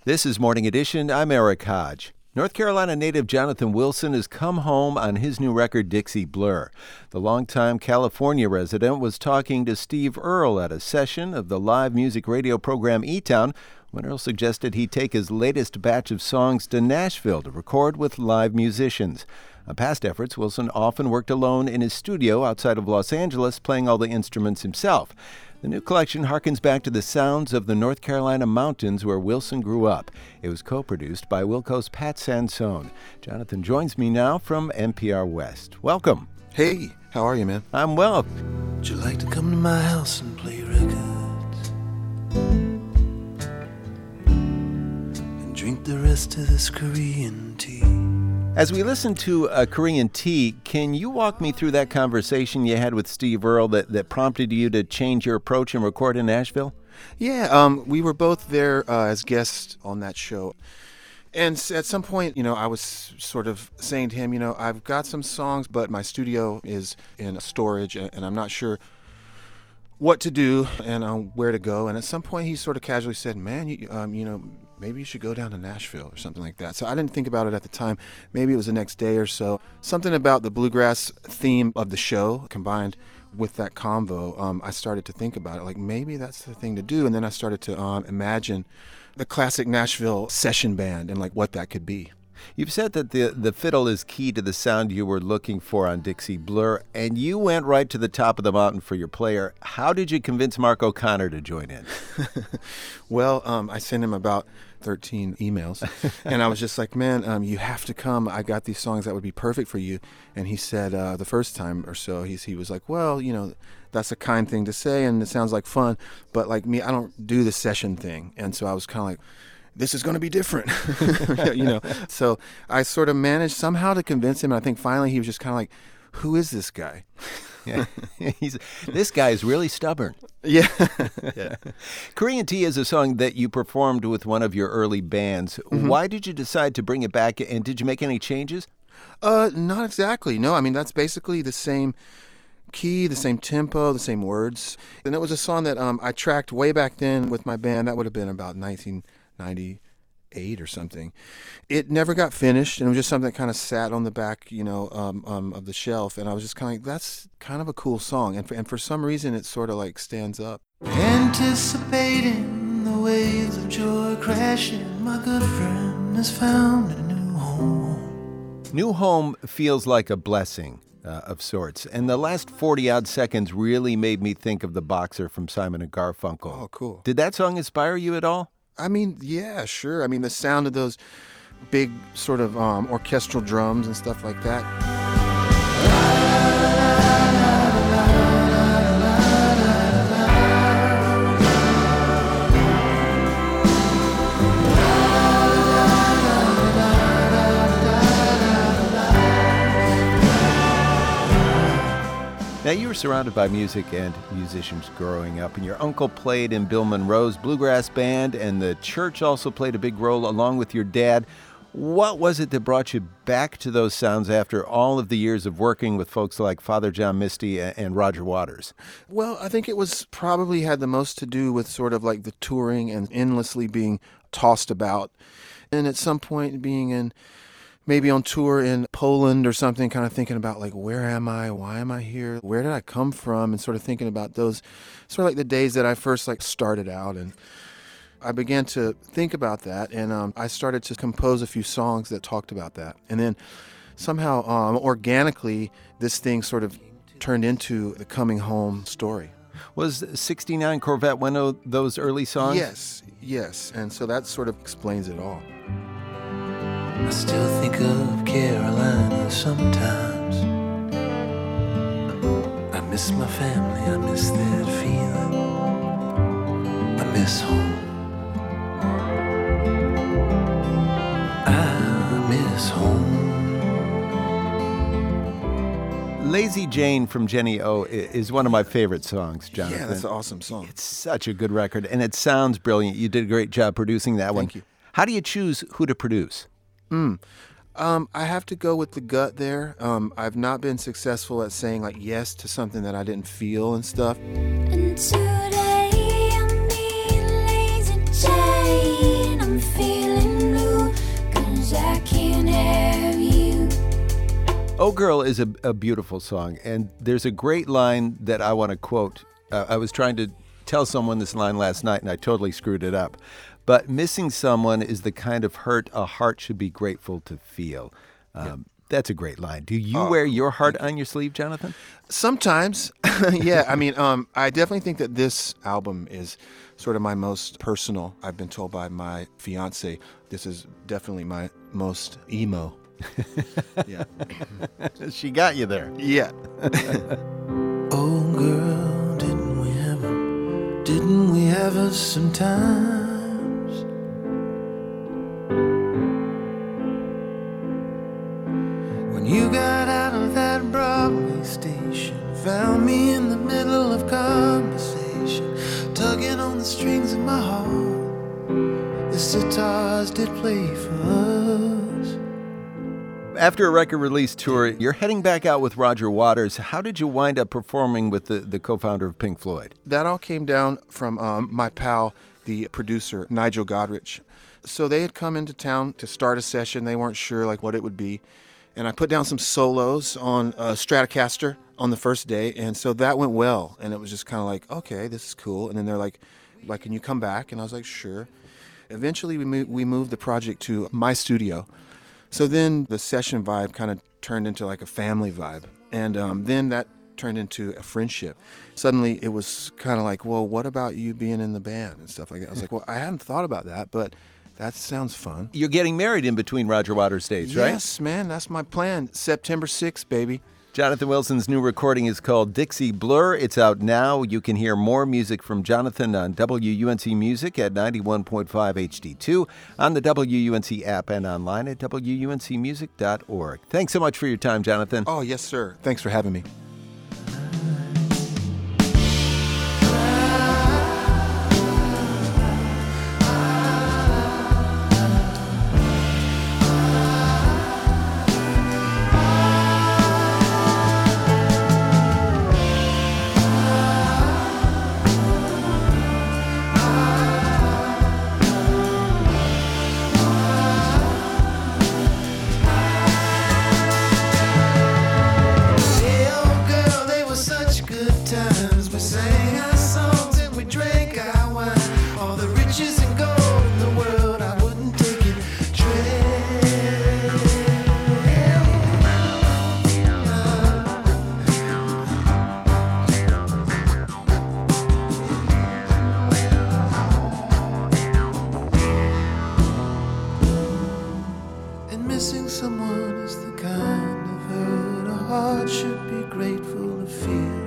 This is Morning Edition. I'm Eric Hodge. North Carolina native Jonathan Wilson has come home on his new record, Dixie Blur. The longtime California resident was talking to Steve Earle at a session of the live music radio program E-Town when Earle suggested he take his latest batch of songs to Nashville to record with live musicians. On past efforts, Wilson often worked alone in his studio outside of Los Angeles, playing all the instruments himself. The new collection harkens back to the sounds of the North Carolina mountains where Wilson grew up. It was co-produced by Wilco's Pat Sansone. Jonathan joins me now from NPR West. Welcome. Hey, how are you, man? I'm well. Would you like to come to my house and play records? And drink the rest of this Korean tea? As we listen to a Korean tea, can you walk me through that conversation you had with Steve Earle that prompted you to change your approach and record in Nashville? Yeah, we were both there as guests on that show. And at some point, I was sort of saying to him, I've got some songs, but my studio is in storage and I'm not sure what to do and where to go. And at some point he sort of casually said, man, maybe you should go down to Nashville or something like that. So I didn't think about it at the time. Maybe it was the next day or so. Something about the bluegrass theme of the show combined with that convo, I started to think about it. Like, maybe that's the thing to do. And then I started to imagine the classic Nashville session band and like what that could be. You've said that the fiddle is key to the sound you were looking for on Dixie Blur, and you went right to the top of the mountain for your player. How did you convince Mark O'Connor to join in? Well, I sent him about 13 emails, and I was just like, man, you have to come. I got these songs that would be perfect for you. And he said the first time or so, he was like, well, that's a kind thing to say, and it sounds like fun, but like me, I don't do the session thing. And so I was kind of like, this is going to be different, So I sort of managed somehow to convince him. And I think finally he was just kind of like, who is this guy? Yeah. This guy is really stubborn. Yeah. Korean Tea is a song that you performed with one of your early bands. Mm-hmm. Why did you decide to bring it back, and did you make any changes? Not exactly. No, I mean, that's basically the same key, the same tempo, the same words. And it was a song that I tracked way back then with my band. That would have been about 1998 or something. It never got finished, and it was just something that kind of sat on the back, of the shelf. And I was just kind of like, that's kind of a cool song. And for some reason, it sort of like stands up. Anticipating the waves of joy crashing, my good friend has found a new home. New home feels like a blessing of sorts. And the last 40-odd seconds really made me think of The Boxer from Simon & Garfunkel. Oh, cool. Did that song inspire you at all? I mean, yeah, sure. I mean, the sound of those big sort of orchestral drums and stuff like that. Now, you were surrounded by music and musicians growing up, and your uncle played in Bill Monroe's bluegrass band, and the church also played a big role along with your dad. What was it that brought you back to those sounds after all of the years of working with folks like Father John Misty and Roger Waters? Well, I think it was probably had the most to do with sort of like the touring and endlessly being tossed about. And at some point being maybe on tour in Poland or something, kind of thinking about like, where am I? Why am I here? Where did I come from? And sort of thinking about those sort of like the days that I first like started out. And I began to think about that, and I started to compose a few songs that talked about that. And then somehow organically, this thing sort of turned into the coming home story. Was 69 Corvette one of those early songs? Yes. And so that sort of explains it all. I still think of Carolina sometimes. I miss my family, I miss that feeling. I miss home. I miss home. Lazy Jane from Jenny O is one of my favorite songs, Jonathan. Yeah, that's an awesome song. It's such a good record, and it sounds brilliant. You did a great job producing that one. Thank you. How do you choose who to produce? I have to go with the gut there. I've not been successful at saying like yes to something that I didn't feel and stuff. And today I'm being lazy Jane. I'm feeling Oh Girl is a beautiful song, and there's a great line that I want to quote. I was trying to tell someone this line last night, and I totally screwed it up. But missing someone is the kind of hurt a heart should be grateful to feel. That's a great line. Do you wear your heart on your sleeve, Jonathan? Sometimes, yeah. I mean, I definitely think that this album is sort of my most personal. I've been told by my fiance, this is definitely my most emo. Yeah. She got you there. Yeah. Oh girl, didn't we have us some times? When you got out of that Broadway station, found me in the middle of conversation, tugging on the strings of my heart. The sitars did play for us. After a record release tour, you're heading back out with Roger Waters. How did you wind up performing with the co-founder of Pink Floyd? That all came down from my pal, the producer, Nigel Godrich. So they had come into town to start a session. They weren't sure what it would be. And I put down some solos on Stratocaster on the first day. And so that went well. And it was just kind of like, okay, this is cool. And then they're like, can you come back? And I was like, sure. Eventually, we moved the project to my studio. So then the session vibe kind of turned into like a family vibe. And then that turned into a friendship. Suddenly, it was kind of like, well, what about you being in the band and stuff like that? I was like, well, I hadn't thought about that, but that sounds fun. You're getting married in between Roger Waters dates, right? Yes, man. That's my plan. September 6th, baby. Jonathan Wilson's new recording is called Dixie Blur. It's out now. You can hear more music from Jonathan on WUNC Music at 91.5 HD2, on the WUNC app, and online at WUNCmusic.org. Thanks so much for your time, Jonathan. Oh, yes, sir. Thanks for having me. Missing someone is the kind of hurt a heart should be grateful to feel.